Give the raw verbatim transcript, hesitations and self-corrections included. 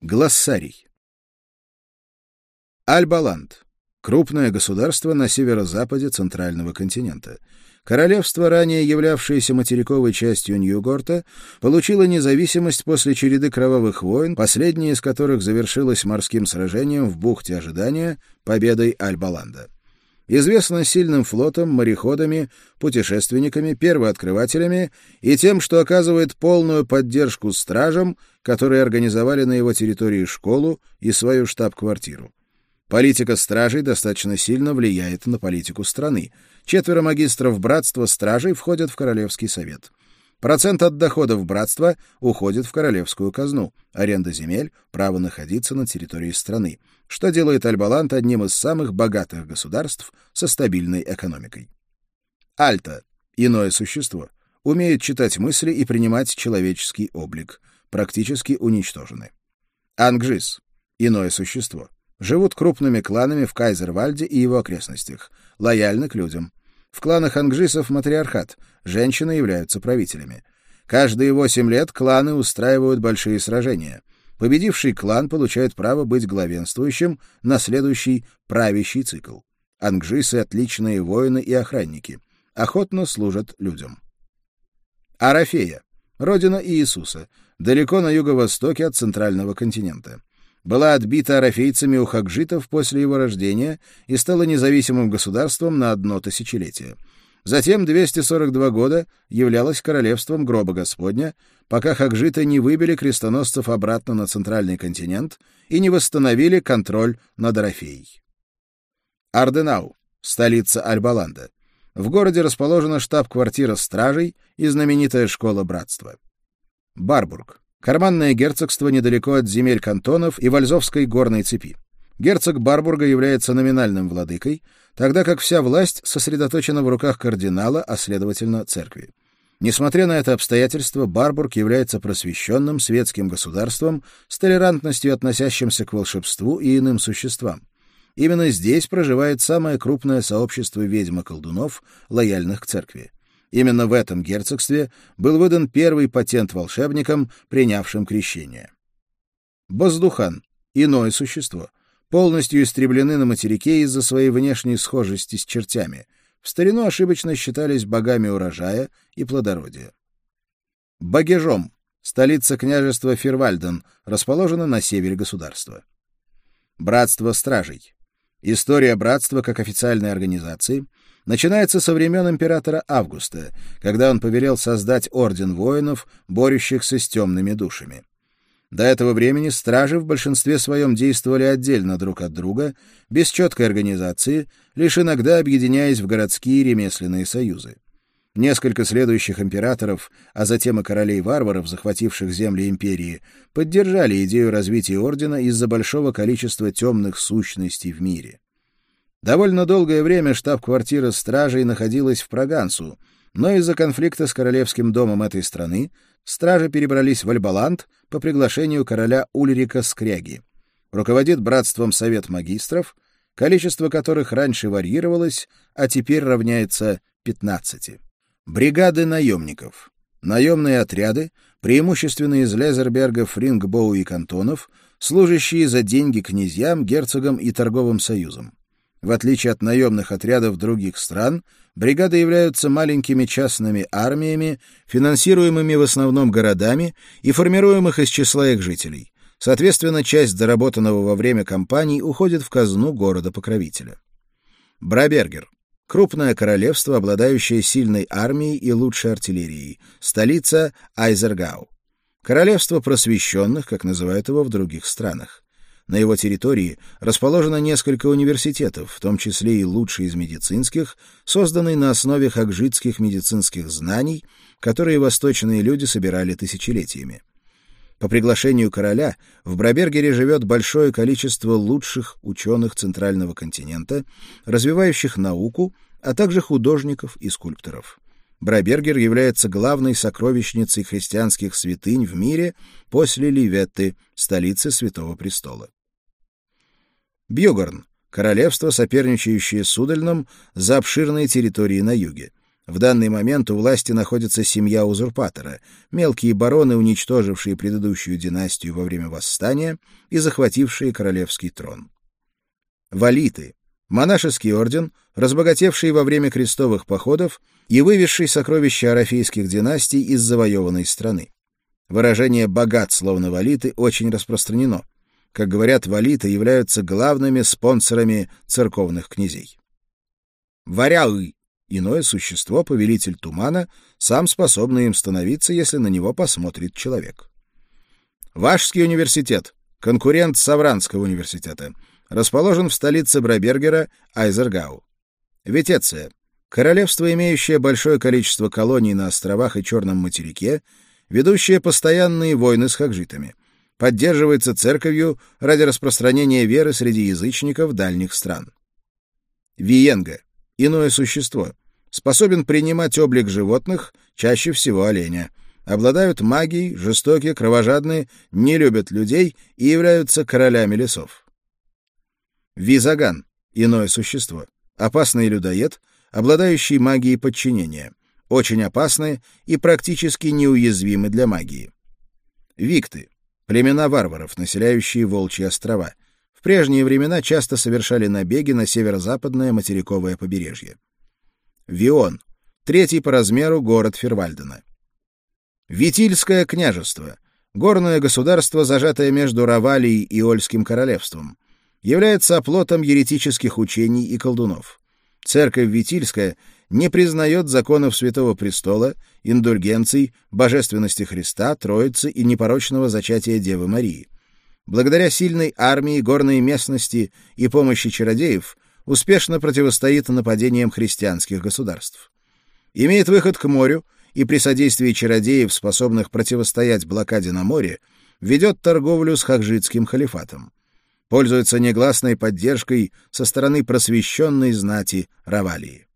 Глоссарий. Альба-Ланд. Крупное государство на северо-западе центрального континента. Королевство, ранее являвшееся материковой частью Ньюгорта, получило независимость после череды кровавых войн, последняя из которых завершилась морским сражением в бухте Ожидания, победой Альба-Ланда. Известно сильным флотом, мореходами, путешественниками, первооткрывателями и тем, что оказывает полную поддержку стражам, которые организовали на его территории школу и свою штаб-квартиру. Политика стражей достаточно сильно влияет на политику страны. Четверо магистров братства стражей входят в Королевский совет. Процент от доходов братства уходит в королевскую казну, аренда земель, право находиться на территории страны, что делает Альба-Ланд одним из самых богатых государств со стабильной экономикой. Альта — иное существо, умеет читать мысли и принимать человеческий облик, практически уничтожены. Ангжис — иное существо, живут крупными кланами в Кайзервальде и его окрестностях, лояльны к людям. В кланах ангжисов матриархат, женщины являются правителями. Каждые восемь лет кланы устраивают большие сражения. Победивший клан получает право быть главенствующим на следующий правящий цикл. Ангжисы — отличные воины и охранники. Охотно служат людям. Арафея — родина Иисуса, далеко на юго-востоке от центрального континента. Была отбита арафейцами у хагжитов после его рождения и стала независимым государством на одно тысячелетие. Затем двести сорок два года являлась королевством гроба Господня, пока хагжиты не выбили крестоносцев обратно на центральный континент и не восстановили контроль над Арафеей. Арденау, столица Альба-Ланда. В городе расположена штаб-квартира стражей и знаменитая школа братства. Барбург. Карманное герцогство недалеко от земель кантонов и Вальзовской горной цепи. Герцог Барбурга является номинальным владыкой, тогда как вся власть сосредоточена в руках кардинала, а следовательно церкви. Несмотря на это обстоятельство, Барбург является просвещенным светским государством с толерантностью, относящимся к волшебству и иным существам. Именно здесь проживает самое крупное сообщество ведьм и колдунов, лояльных к церкви. Именно в этом герцогстве был выдан первый патент волшебникам, принявшим крещение. Боздухан — иное существо, полностью истреблены на материке из-за своей внешней схожести с чертями. В старину ошибочно считались богами урожая и плодородия. Багежом — столица княжества Фирвальден, расположена на севере государства. Братство стражей. История братства как официальной организации начинается со времен императора Августа, когда он повелел создать орден воинов, борющихся с темными душами. До этого времени стражи в большинстве своем действовали отдельно друг от друга, без четкой организации, лишь иногда объединяясь в городские ремесленные союзы. Несколько следующих императоров, а затем и королей-варваров, захвативших земли империи, поддержали идею развития ордена из-за большого количества темных сущностей в мире. Довольно долгое время штаб-квартира стражей находилась в Прагансу, но из-за конфликта с королевским домом этой страны стражи перебрались в Альба-Ланд по приглашению короля Ульрика Скряги. Руководит братством Совет магистров, количество которых раньше варьировалось, а теперь равняется пятнадцати. Бригады наемников. Наемные отряды, преимущественно из Лезерберга, Фрингбоу и кантонов, служащие за деньги князьям, герцогам и торговым союзам. В отличие от наемных отрядов других стран, бригады являются маленькими частными армиями, финансируемыми в основном городами и формируемых из числа их жителей. Соответственно, часть заработанного во время кампаний уходит в казну города-покровителя. Брабергер. Крупное королевство, обладающее сильной армией и лучшей артиллерией. Столица Айзергау. Королевство просвещенных, как называют его в других странах. На его территории расположено несколько университетов, в том числе и лучший из медицинских, созданный на основе хагжитских медицинских знаний, которые восточные люди собирали тысячелетиями. По приглашению короля в Брабергере живет большое количество лучших ученых Центрального континента, развивающих науку, а также художников и скульпторов. Брабергер является главной сокровищницей христианских святынь в мире после Ливетты, столицы Святого Престола. Бьюгорн — королевство, соперничающее с Удальном за обширные территории на юге. В данный момент у власти находится семья узурпатора, мелкие бароны, уничтожившие предыдущую династию во время восстания и захватившие королевский трон. Валиты — монашеский орден, разбогатевший во время крестовых походов и вывезший сокровища арафейских династий из завоеванной страны. Выражение «богат, словно валиты» очень распространено. Как говорят, валиты являются главными спонсорами церковных князей. Варяы — иное существо, повелитель тумана, сам способный им становиться, если на него посмотрит человек. Вашский университет, конкурент Савранского университета, расположен в столице Брабергера Айзергау. Ветеция — королевство, имеющее большое количество колоний на островах и Черном материке, ведущее постоянные войны с хагжитами. Поддерживается церковью ради распространения веры среди язычников дальних стран. Виенга — иное существо, способен принимать облик животных, чаще всего оленя. Обладают магией, жестоки, кровожадны, не любят людей и являются королями лесов. Визаган — иное существо, опасный людоед, обладающий магией подчинения, очень опасны и практически неуязвимы для магии. Викты — племена варваров, населяющие Волчьи острова. В прежние времена часто совершали набеги на северо-западное материковое побережье. Вион — третий по размеру город Фервальдена. Витильское княжество — горное государство, зажатое между Равалией и Ольским королевством. Является оплотом еретических учений и колдунов. Церковь Витильская не признает законов Святого Престола, индульгенций, божественности Христа, Троицы и непорочного зачатия Девы Марии. Благодаря сильной армии, горной местности и помощи чародеев успешно противостоит нападениям христианских государств. Имеет выход к морю и при содействии чародеев, способных противостоять блокаде на море, ведет торговлю с хагжитским халифатом. Пользуется негласной поддержкой со стороны просвещенной знати Равалии.